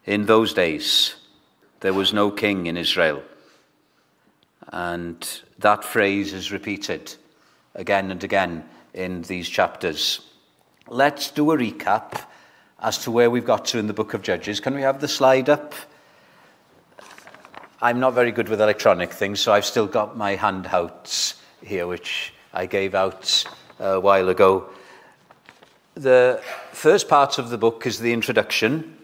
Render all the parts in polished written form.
In those days, there was no king in Israel. And that phrase is repeated again and again in these chapters. Let's do a recap as to where we've got to in the book of Judges. Can we have the slide up? I'm not very good with electronic things, so I've still got my handouts here, which I gave out a while ago. The first part of the book is the introduction.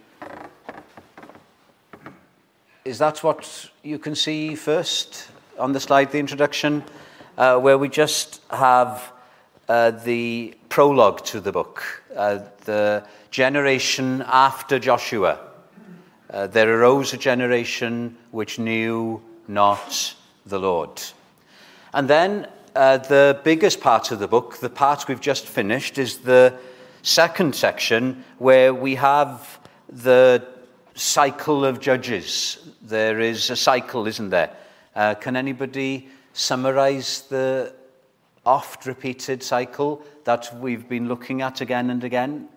Is that what you can see first on the slide, the introduction, where we just have the prologue to the book, the generation after Joshua. There arose a generation which knew not the Lord. And then the biggest part of the book, the part we've just finished, is the second section where we have the cycle of Judges. There is a cycle, isn't there? Can anybody summarize the oft-repeated cycle that we've been looking at again and again?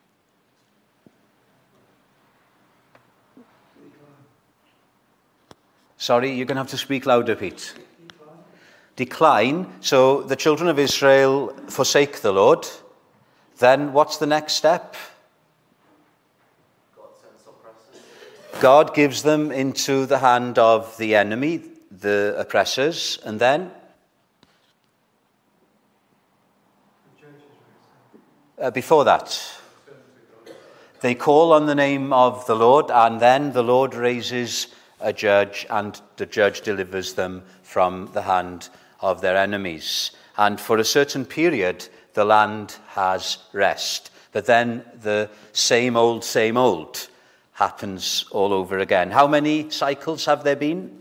Sorry, you're going to have to speak louder, Pete. Decline. So the children of Israel forsake the Lord. Then what's the next step? God gives them into the hand of the enemy, the oppressors, and then? Before that, they call on the name of the Lord, and then the Lord raises a judge, and the judge delivers them from the hand of their enemies. And for a certain period, the land has rest. But then the same old happens all over again. How many cycles have there been?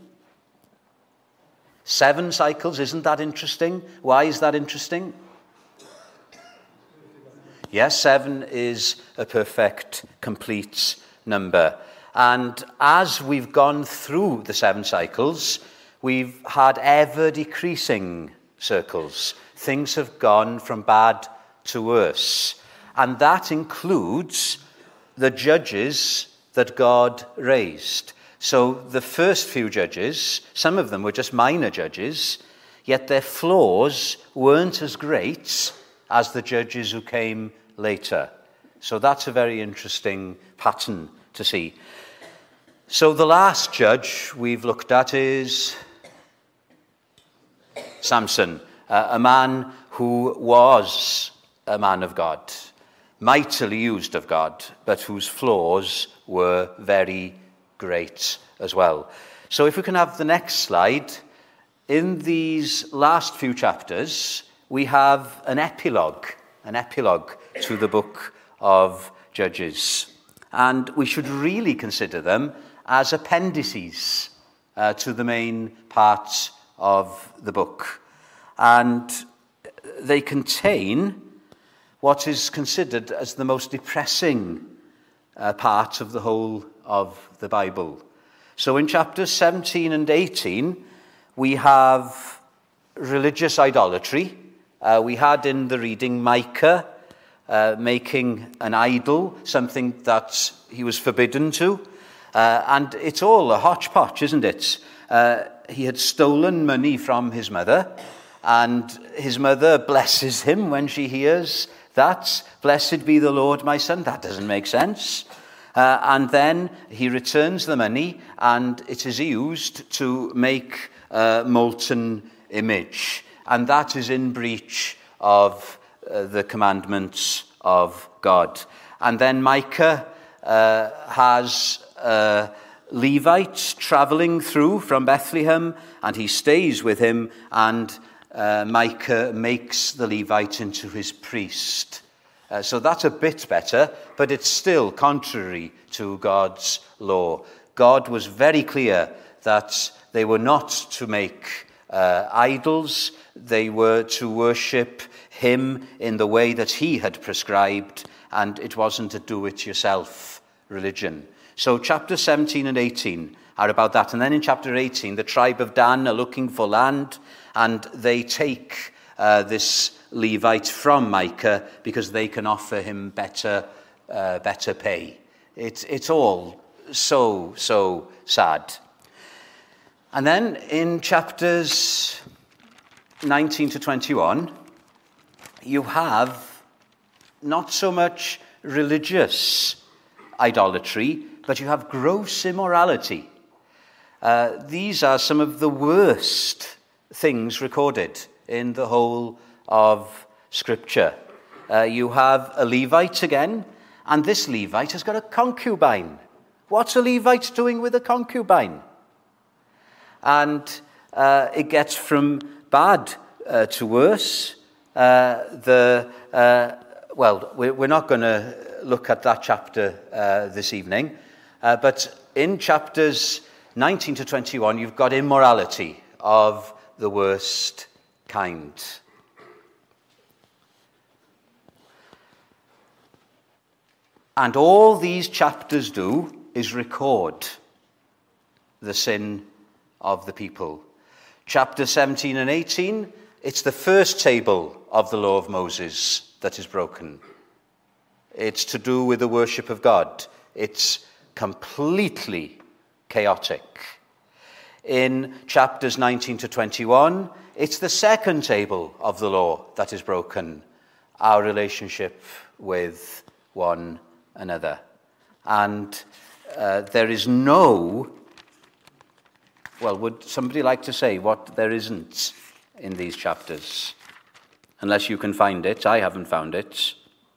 7 cycles. Isn't that interesting? Why is that interesting? Yes, 7 is a perfect, complete number. And as we've gone through the 7 cycles, we've had ever-decreasing circles. Things have gone from bad to worse. And that includes the judges that God raised. So the first few judges, some of them were just minor judges, yet their flaws weren't as great as the judges who came later. So that's a very interesting pattern to see. So the last judge we've looked at is Samson, a man who was a man of God, mightily used of God, but whose flaws were very great as well. So if we can have the next slide. In these last few chapters, we have an epilogue to the book of Judges. And we should really consider them as appendices to the main parts of the book. And they contain what is considered as the most depressing part of the whole of the Bible. So in chapters 17 and 18, we have religious idolatry. We had in the reading Micah making an idol, something that he was forbidden to. And it's all a hodgepodge, isn't it? He had stolen money from his mother, and his mother blesses him when she hears that. Blessed be the Lord, my son. That doesn't make sense. And then he returns the money, and it is used to make a molten image. And that is in breach of the commandments of God. And then Micah has Levites traveling through from Bethlehem, and he stays with him, and Micah makes the Levite into his priest. So that's a bit better, but it's still contrary to God's law. God was very clear that they were not to make idols. They were to worship him in the way that he had prescribed, and it wasn't a do-it-yourself religion. So chapter 17 and 18 are about that. And then in chapter 18, the tribe of Dan are looking for land, and they take this Levite from Micah because they can offer him better pay. It's all so sad. And then in chapters 19 to 21, you have not so much religious idolatry, but you have gross immorality. These are some of the worst things recorded in the whole of Scripture. You have a Levite again, and this Levite has got a concubine. What's a Levite doing with a concubine? And it gets from bad to worse. We're not going to look at that chapter this evening, but in chapters 19 to 21, you've got immorality of the worst kind. And all these chapters do is record the sin of the people. Chapter 17 and 18, it's the first table of the law of Moses that is broken. It's to do with the worship of God. It's completely chaotic. In chapters 19 to 21, it's the second table of the law that is broken, our relationship with one another. And there is no, would somebody like to say what there isn't in these chapters? Unless you can find it. I haven't found it.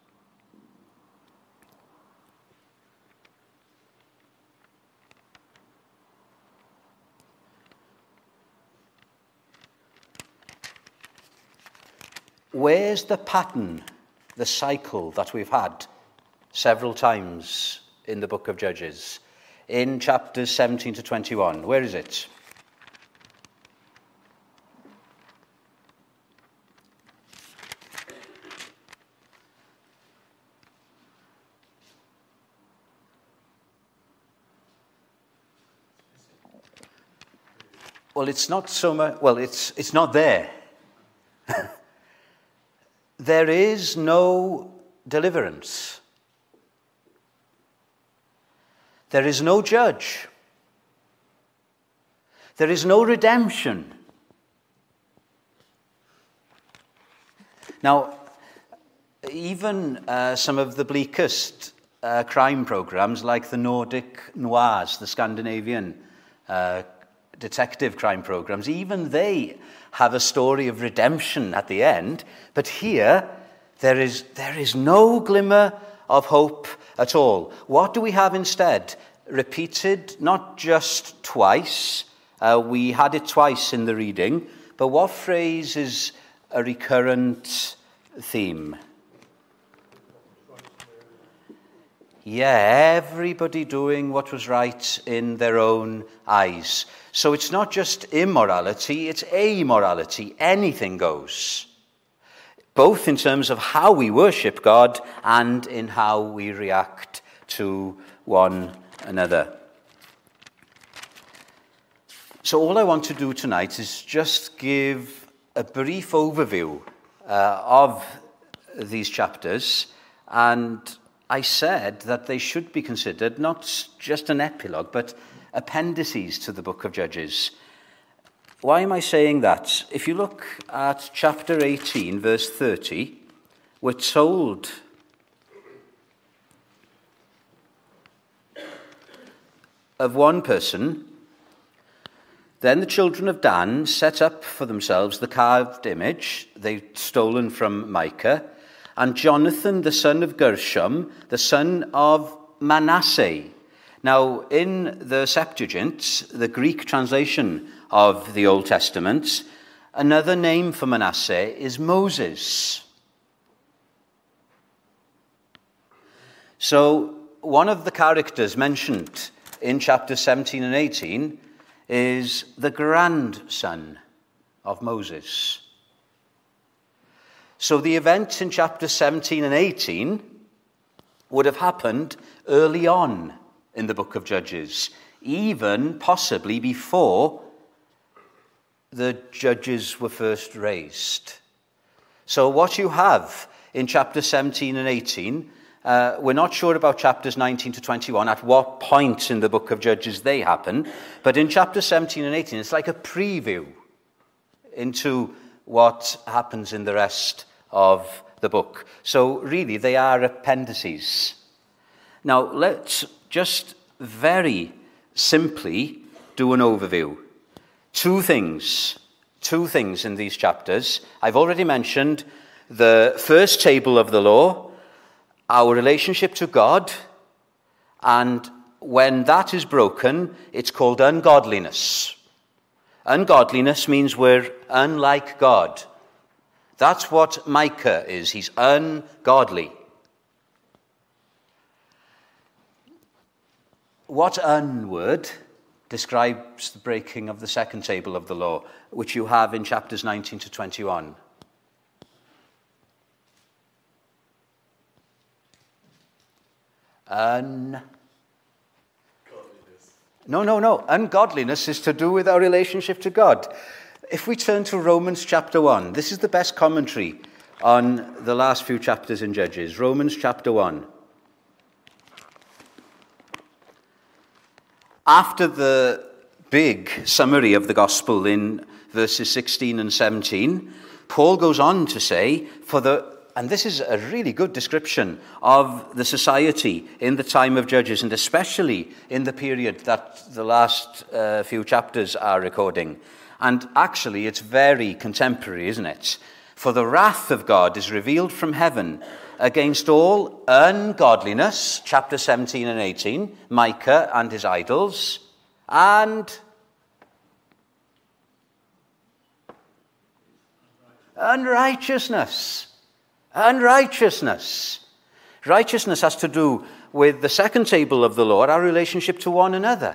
Where's the pattern, the cycle that we've had several times in the book of Judges? In chapters 17 to 21. Where is it? Well, it's not so much, it's not there. There is no deliverance. There is no judge. There is no redemption. Now, even some of the bleakest crime programs, like the Nordic noirs, the Scandinavian detective crime programs, even they have a story of redemption at the end. But here, there is no glimmer of hope at all. What do we have instead? Repeated, not just twice. We had it twice in the reading. But what phrase is a recurrent theme? Yeah, everybody doing what was right in their own eyes. So it's not just immorality, it's amorality. Anything goes. Both in terms of how we worship God and in how we react to one another. So all I want to do tonight is just give a brief overview of these chapters, and I said that they should be considered not just an epilogue, but appendices to the book of Judges. Why am I saying that? If you look at chapter 18, verse 30, we're told of one person. Then the children of Dan set up for themselves the carved image they'd stolen from Micah, and Jonathan, the son of Gershom, the son of Manasseh. Now, in the Septuagint, the Greek translation of the Old Testament, another name for Manasseh is Moses. So, one of the characters mentioned in chapters 17 and 18 is the grandson of Moses. So the events in chapters 17 and 18 would have happened early on in the book of Judges, even possibly before the judges were first raised. So what you have in chapter 17 and 18, We're not sure about chapters 19 to 21, at what point in the book of Judges they happen. But in chapters 17 and 18, it's like a preview into what happens in the rest of the book. So really, they are appendices. Now, let's just very simply do an overview. Two things in these chapters. I've already mentioned the first table of the law, our relationship to God, and when that is broken, it's called ungodliness. Ungodliness means we're unlike God. That's what Micah is. He's ungodly. What word describes the breaking of the second table of the law, which you have in chapters 19 to 21? No. Ungodliness is to do with our relationship to God. If we turn to Romans chapter 1, this is the best commentary on the last few chapters in Judges. Romans chapter 1. After the big summary of the gospel in verses 16 and 17, Paul goes on to say, and this is a really good description of the society in the time of Judges, and especially in the period that the last few chapters are recording. And actually, it's very contemporary, isn't it? For the wrath of God is revealed from heaven against all ungodliness, chapter 17 and 18, Micah and his idols, and unrighteousness. Unrighteousness. Righteousness has to do with the second table of the law, our relationship to one another.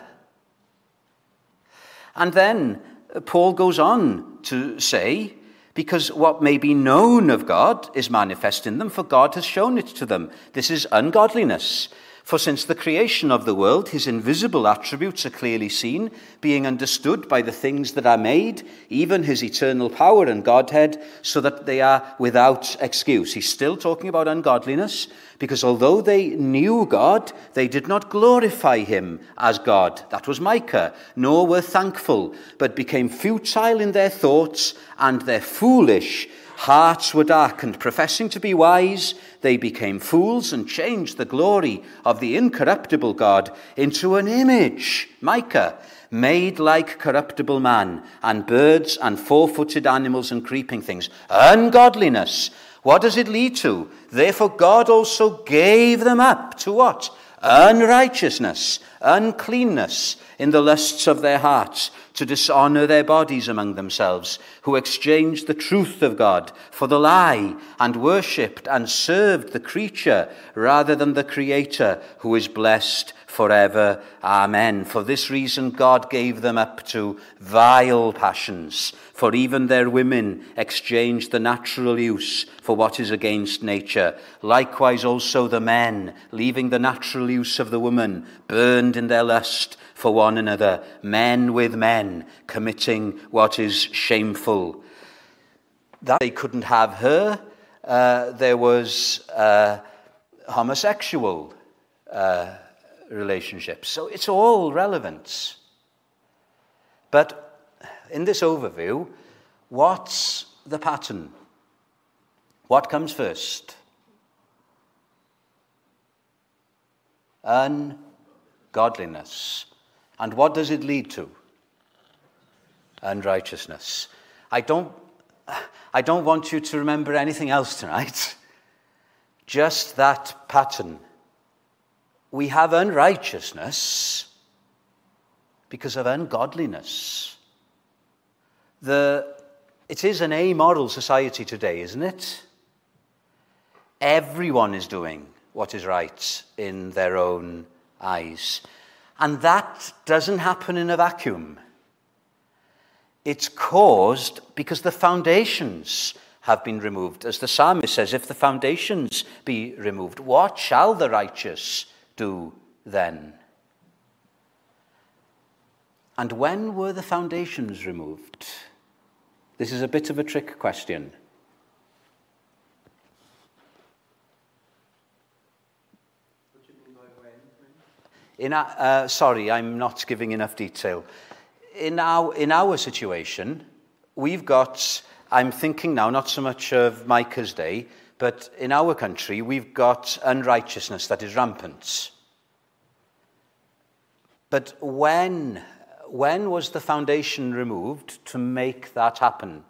And then Paul goes on to say, because what may be known of God is manifest in them, for God has shown it to them. This is ungodliness. For since the creation of the world, his invisible attributes are clearly seen, being understood by the things that are made, even his eternal power and Godhead, so that they are without excuse. He's still talking about ungodliness, because although they knew God, they did not glorify him as God. That was Micah. Nor were thankful, but became futile in their thoughts, and their foolish hearts were darkened. Professing to be wise, they became fools and changed the glory of the incorruptible God into an image, Micah, made like corruptible man, and birds and four-footed animals and creeping things. Ungodliness. What does it lead to? Therefore God also gave them up to what? Unrighteousness, uncleanness in the lusts of their hearts, to dishonor their bodies among themselves, who exchanged the truth of God for the lie, and worshipped and served the creature rather than the Creator, who is blessed forever. Amen. For this reason God gave them up to vile passions, for even their women exchanged the natural use for what is against nature. Likewise also the men, leaving the natural use of the woman, burned in their lust for one another, men with men, committing what is shameful. That they couldn't have her, there was homosexual relationships. So it's all relevant. But in this overview, what's the pattern? What comes first? Ungodliness. And what does it lead to? Unrighteousness. I don't want you to remember anything else tonight. Just that pattern. We have unrighteousness because of ungodliness. It is an amoral society today, isn't it? Everyone is doing what is right in their own eyes. And that doesn't happen in a vacuum. It's caused because the foundations have been removed. As the psalmist says, if the foundations be removed, what shall the righteous do then? And when were the foundations removed? This is a bit of a trick question. Sorry, I'm not giving enough detail. In our situation, we've got, I'm thinking now not so much of Micah's day, but in our country, we've got unrighteousness that is rampant. But when was the foundation removed to make that happen?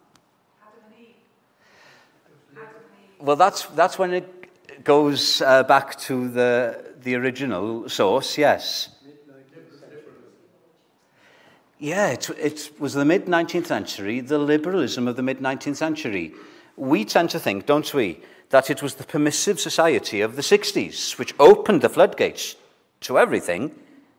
Well, that's when it goes back to the original source, yes. Yeah, it was the mid-19th century, the liberalism of the mid-19th century. We tend to think, don't we, that it was the permissive society of the 60s which opened the floodgates to everything.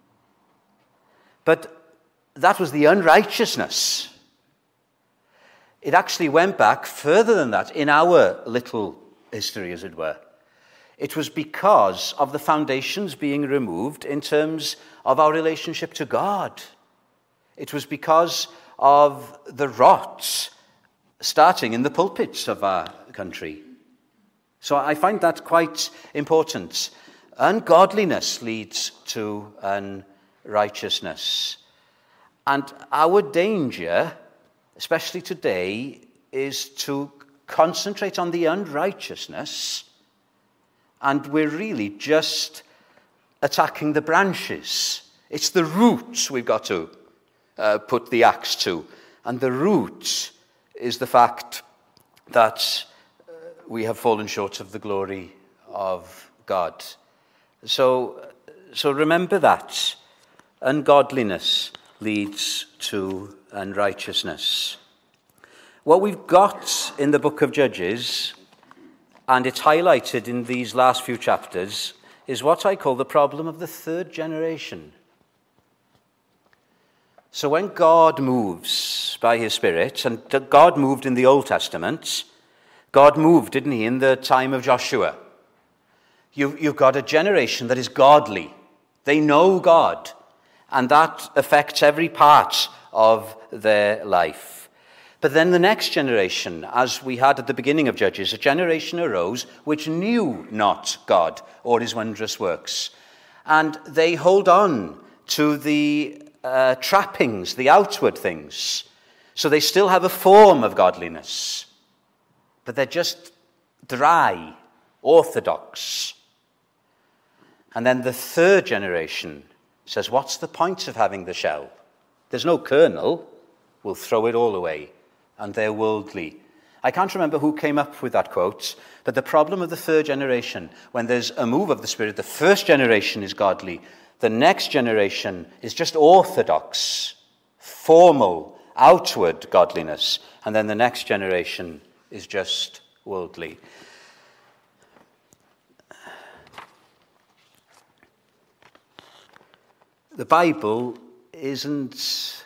But that was the unrighteousness. It actually went back further than that in our little history, as it were. It was because of the foundations being removed in terms of our relationship to God. It was because of the rot starting in the pulpits of our country. So I find that quite important. Ungodliness leads to unrighteousness. And our danger, especially today, is to concentrate on the unrighteousness, and we're really just attacking the branches. It's the roots we've got to put the axe to. And the root is the fact that we have fallen short of the glory of God. So remember that. Ungodliness leads to unrighteousness. What we've got in the book of Judges, and it's highlighted in these last few chapters, is what I call the problem of the third generation. So when God moves by his Spirit, and God moved in the Old Testament, God moved, didn't he, in the time of Joshua. You've got a generation that is godly. They know God, and that affects every part of their life. But then the next generation, as we had at the beginning of Judges, a generation arose which knew not God or his wondrous works. And they hold on to the trappings, the outward things. So they still have a form of godliness, but they're just dry, orthodox. And then the third generation says, what's the point of having the shell? There's no kernel. We'll throw it all away. And they're worldly. I can't remember who came up with that quote, but the problem of the third generation, when there's a move of the Spirit, the first generation is godly. The next generation is just orthodox, formal, outward godliness. And then the next generation is just worldly. The Bible isn't...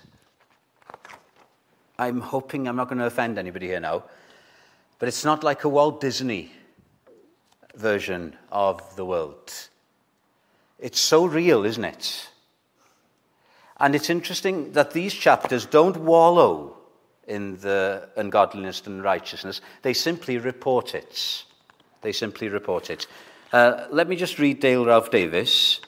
I'm hoping I'm not going to offend anybody here now, but it's not like a Walt Disney version of the world. It's so real, isn't it? And it's interesting that these chapters don't wallow in the ungodliness and righteousness. They simply report it. They simply report it. Let me just read Dale Ralph Davis.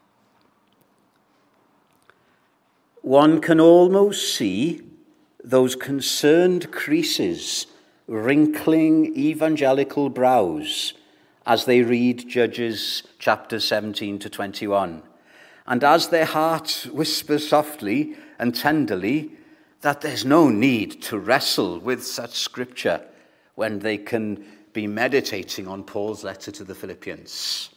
One can almost see those concerned creases wrinkling evangelical brows as they read Judges chapters 17 to 21. And as their heart whispers softly and tenderly that there's no need to wrestle with such scripture when they can be meditating on Paul's letter to the Philippians.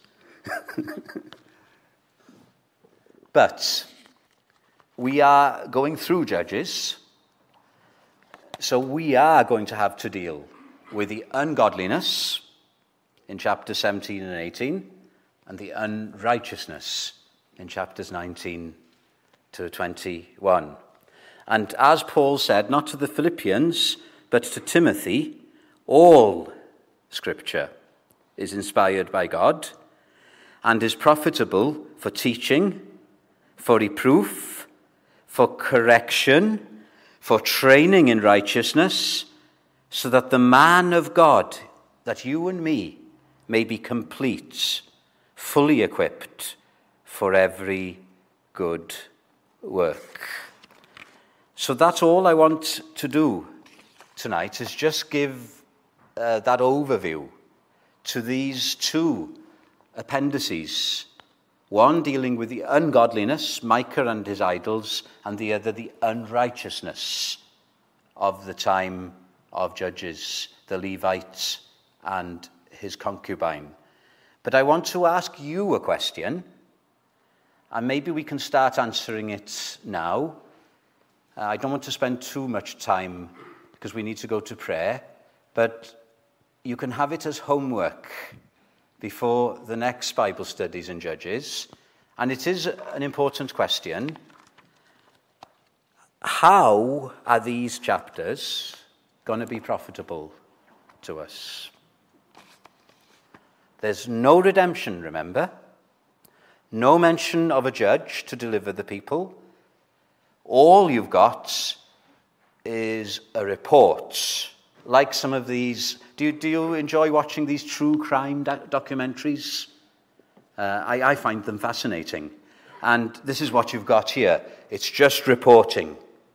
But we are going through Judges, so we are going to have to deal with the ungodliness in chapters 17 and 18 and the unrighteousness in chapters 19 to 21. And as Paul said, not to the Philippians, but to Timothy, all Scripture is inspired by God and is profitable for teaching, for reproof, for correction, for training in righteousness, so that the man of God, that you and me, may be complete, fully equipped for every good work. So that's all I want to do tonight, is just give that overview to these two appendices. One dealing with the ungodliness, Micah and his idols, and the other the unrighteousness of the time of Judges, the Levites and his concubine. But I want to ask you a question, and maybe we can start answering it now. I don't want to spend too much time because we need to go to prayer, but you can have it as homework before the next Bible studies in Judges. And it is an important question. How are these chapters going to be profitable to us? There's no redemption, remember? No mention of a judge to deliver the people. All you've got is a report. Like some of these, do you enjoy watching these true crime documentaries? I find them fascinating. And this is what you've got here. It's just reporting.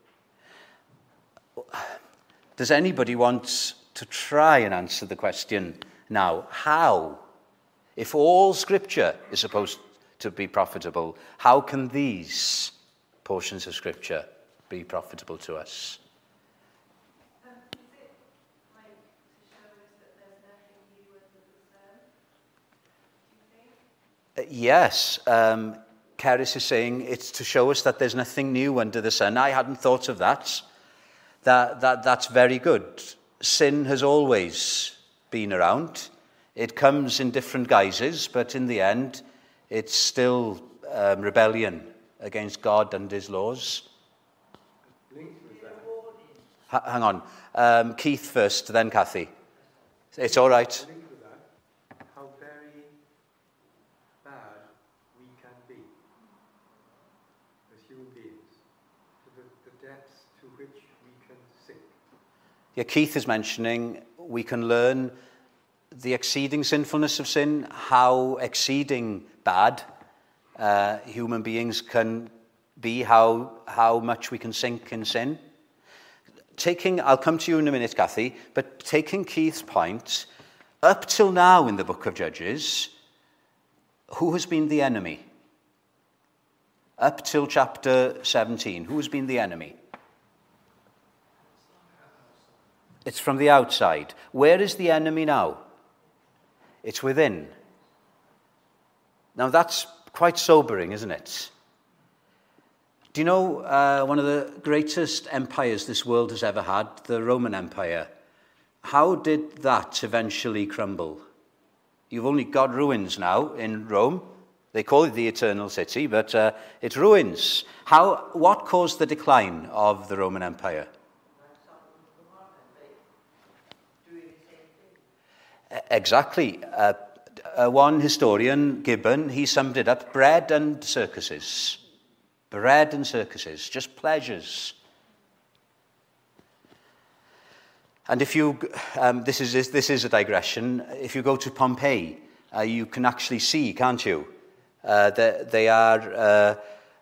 Does anybody want to try and answer the question now? How? If all Scripture is supposed to be profitable, how can these portions of Scripture be profitable to us? Is it like to show us that there's nothing new under the sun? Do you think? Yes. Keris is saying it's to show us that there's nothing new under the sun. I hadn't thought of that. That's very good. Sin has always been around. It comes in different guises, but in the end, it's still rebellion against God and his laws. Hang on. Keith first, then Kathy. It's all right. Linked with that, how very bad we can be as human beings, to the depths to which we can sink. Yeah, Keith is mentioning we can learn the exceeding sinfulness of sin, how exceeding bad human beings can be, how much we can sink in sin. I'll come to you in a minute, Kathy, but taking Keith's point, up till now in the book of Judges, who has been the enemy? Up till chapter 17, who has been the enemy? It's from the outside. Where is the enemy now? It's within. Now that's quite sobering, isn't it? Do you know one of the greatest empires this world has ever had, the Roman Empire? How did that eventually crumble? You've only got ruins now in Rome. They call it the Eternal City, but it's ruins. What caused the decline of the Roman Empire? Exactly. One historian, Gibbon, he summed it up: bread and circuses. Bread and circuses, just pleasures. And if you, this is a digression. If you go to Pompeii, you can actually see, can't you? They are,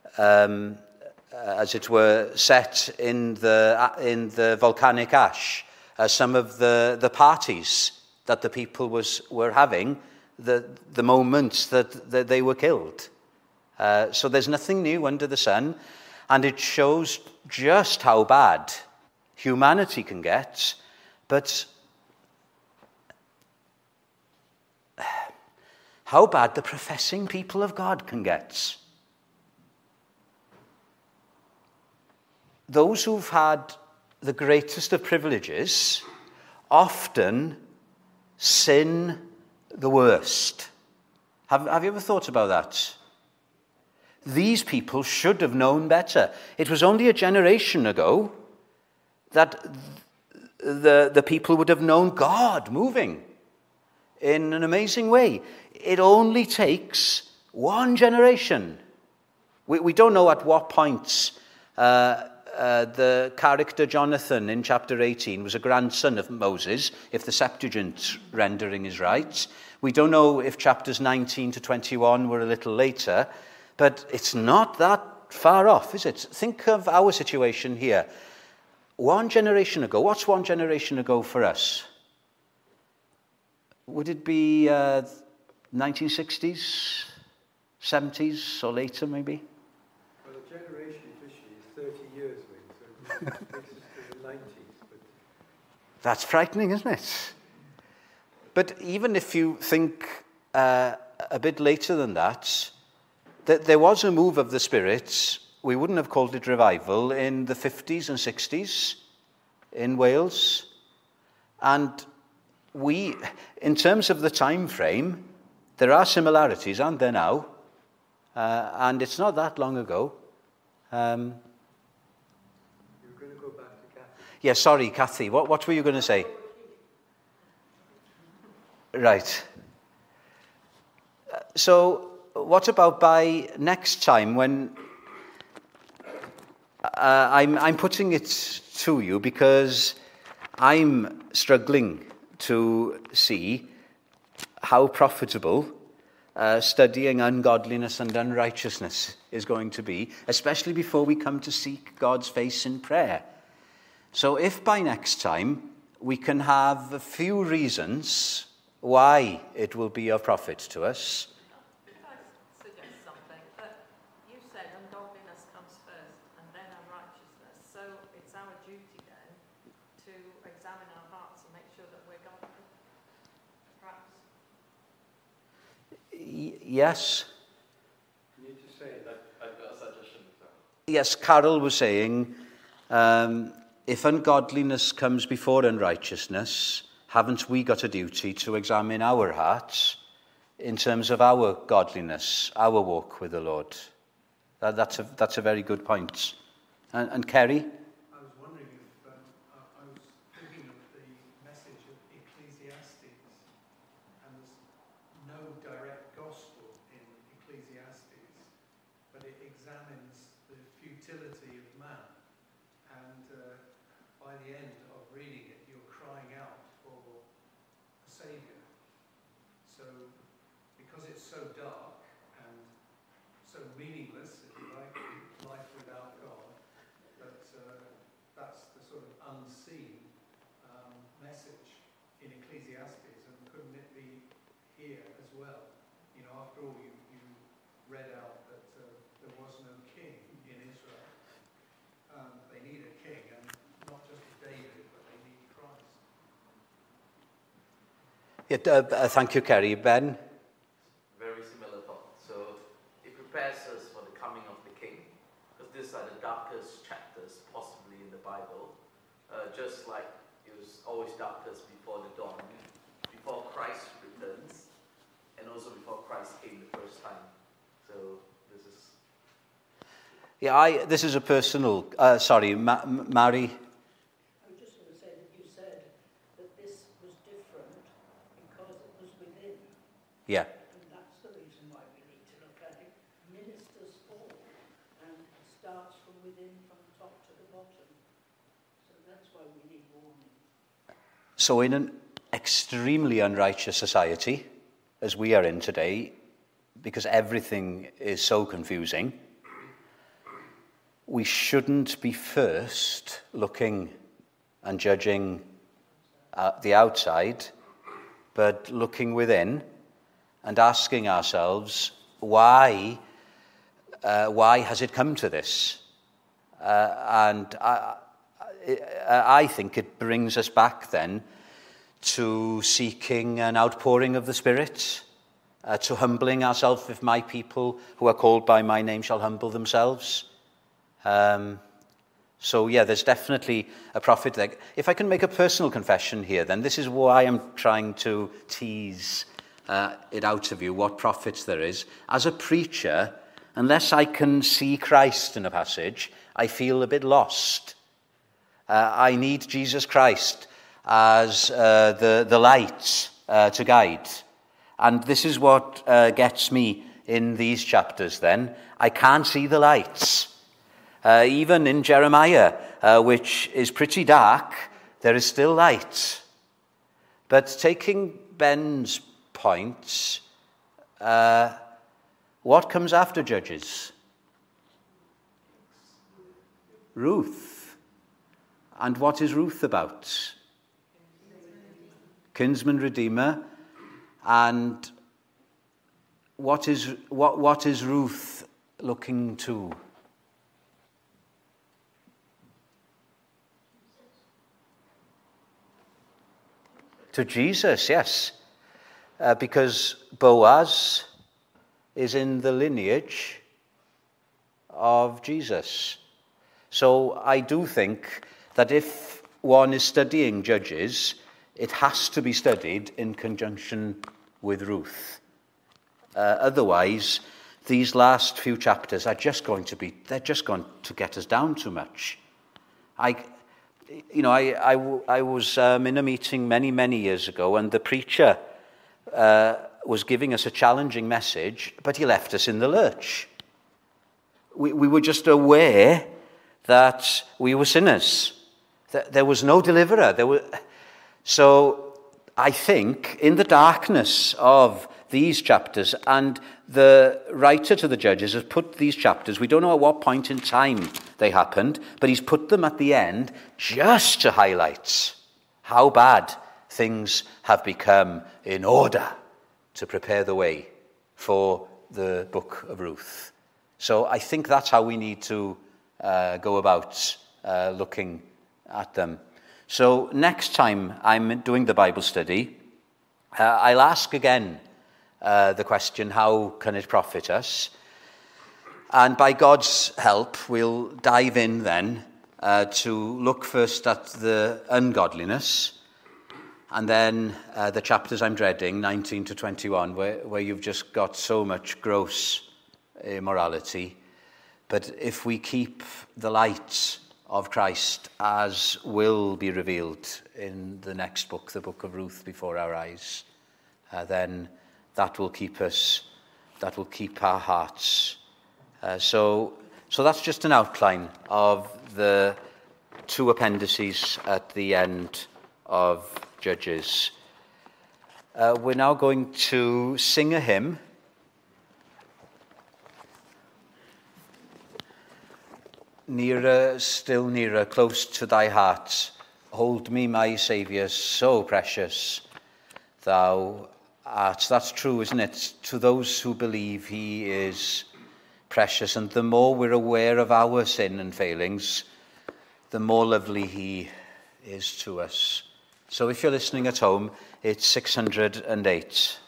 as it were, set in the volcanic ash. Some of the parties that the people were having, the moments that they were killed. So there's nothing new under the sun, and it shows just how bad humanity can get, but how bad the professing people of God can get. Those who've had the greatest of privileges often sin the worst. Have you ever thought about that? These people should have known better. It was only a generation ago that the people would have known God moving in an amazing way. It only takes one generation. We don't know at what point the character Jonathan in chapter 18 was a grandson of Moses, if the Septuagint rendering is right. We don't know if chapters 19 to 21 were a little later, But it's not that far off, is it? Think of our situation here. 1 generation ago, what's 1 generation ago for us? Would it be 1960s, 70s, or later maybe? Well, the generation officially is 30 years away, so it takes us to the 90s. But That's frightening, isn't it? But even if you think a bit later than that, there was a move of the Spirit, we wouldn't have called it revival, in the 50s and 60s in Wales. And we, in terms of the time frame, there are similarities, aren't there now? And it's not that long ago. you were going to go back to Kathy. Yeah, sorry, Kathy, what were you going to say? Right. So, what about by next time when I'm putting it to you because I'm struggling to see how profitable studying ungodliness and unrighteousness is going to be, especially before we come to seek God's face in prayer. So if by next time we can have a few reasons why it will be of profit to us. If I suggest something, you said ungodliness comes first and then unrighteousness. So it's our duty then to examine our hearts and make sure that we're godly. Perhaps. Yes. You need to say that. I've got a suggestion. Yes, Carol was saying, if ungodliness comes before unrighteousness, haven't we got a duty to examine our hearts in terms of our godliness, our walk with the Lord? That's a very good point. And Kerry? I was wondering if I was thinking of the message of Ecclesiastes, and there's no direct gospel in Ecclesiastes, but it examines the futility of man. And by the end of reading it, you're crying out for a saviour. So, because it's so dark and so meaningless, if you like, life without God, that's the sort of unseen message in Ecclesiastes, and couldn't it be here as well? You know, after all, you read out that there was no king in Israel. They need a king, and not just a David, but they need Christ. Yeah, thank you, Kerry. Ben? Very similar thought. So it prepares us for the coming of the King, because these are the darkest chapters possibly in the Bible. Just like it was always darkest before the dawn, before Christ returns, and also before Christ came the first time. So this is... Yeah, this is a personal... sorry, Mary? I was just going to say that you said that this was different because it was within. Yeah. And that's the reason why we need to look at it. Ministers fall, and it starts from within, from top to the bottom. So that's why we need warning. So in an extremely unrighteous society, as we are in today, because everything is so confusing, we shouldn't be first looking and judging the outside, but looking within and asking ourselves, why has it come to this? And I think it brings us back then to seeking an outpouring of the Spirit, to humbling ourselves. If my people who are called by my name shall humble themselves. So yeah, there's definitely a profit there. If I can make a personal confession here, then this is why I'm trying to tease it out of you, what profits there is. As a preacher, unless I can see Christ in a passage, I feel a bit lost. I need Jesus Christ as the light to guide. And this is what gets me in these chapters then. I can't see the lights. Even in Jeremiah, which is pretty dark, there is still light. But taking Ben's points, What comes after Judges? Ruth. And what is Ruth about? Kinsman Redeemer. And what is Ruth looking to? To Jesus, yes. Because Boaz is in the lineage of Jesus. So I do think that if one is studying Judges, it has to be studied in conjunction with Ruth. Otherwise, these last few chapters are just going to get us down too much. I was in a meeting many years ago, and the preacher was giving us a challenging message, but he left us in the lurch. We were just aware that we were sinners. There was no deliverer. So I think in the darkness of these chapters, and the writer to the Judges has put these chapters, we don't know at what point in time they happened, but he's put them at the end just to highlight how bad things have become in order to prepare the way for the book of Ruth. So I think that's how we need to go about looking at them. So next time I'm doing the Bible study, I'll ask again the question, how can it profit us? And by God's help, we'll dive in then to look first at the ungodliness, and then the chapters I'm dreading, 19 to 21, where you've just got so much gross immorality. But if we keep the light of Christ, as will be revealed in the next book, the book of Ruth, before our eyes, then that will keep us, that will keep our hearts. So that's just an outline of the two appendices at the end of Judges. We're now going to sing a hymn. Nearer, still nearer, close to thy heart, hold me, my Saviour, so precious thou art. That's true, isn't it? To those who believe, he is precious, and the more we're aware of our sin and failings, the more lovely he is to us. So if you're listening at home, it's 608.